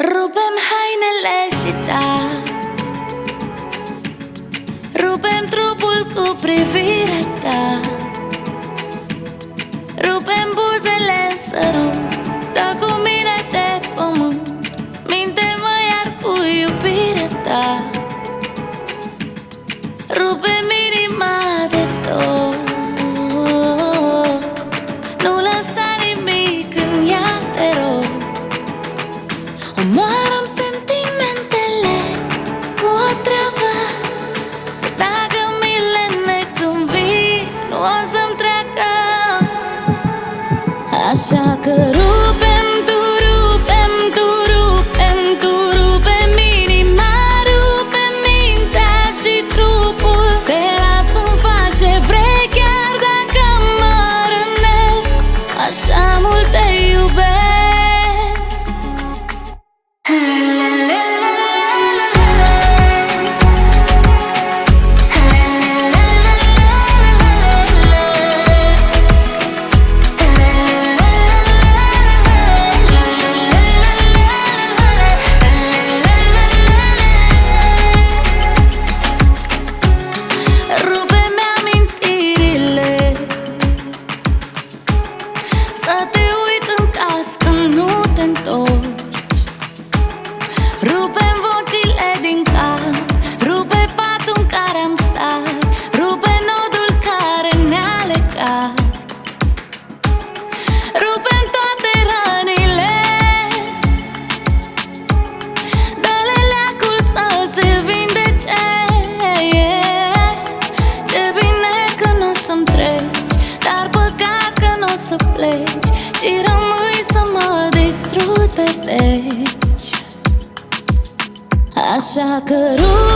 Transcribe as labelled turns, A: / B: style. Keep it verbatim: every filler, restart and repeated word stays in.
A: Rupem hainele și taci, rupem trupul cu privirea ta, rupem buzele în sărut, dă cu mine de pământ, minte-mă iar cu iubirea ta. Rupem inima de tot, nu lăsa nimic în ea, te rog. Omoară-mi sentimentele cu o travă, că dacă mi le necânvii, nu o să-mi treacă. Așa că rupem, tu rupem, tu rupem, tu rupem inima, rupem mintea și trupul. Te las în faci ce vrei, chiar dacă mă rănesc, așa mult te iubesc. Rupe-mi amintirile, să te uit în caz când nu te întorci. Rupe-mi vocile din cap, rupe patul în care am stat, rupe nodul care ne-a legat. Rupe-mi toate rănile, dă-le leacul să se vindece. Ce bine că n-o să-mi treci, dar păcat că n-o să pleci și rămâi să mă distrugi pe veci. Așa că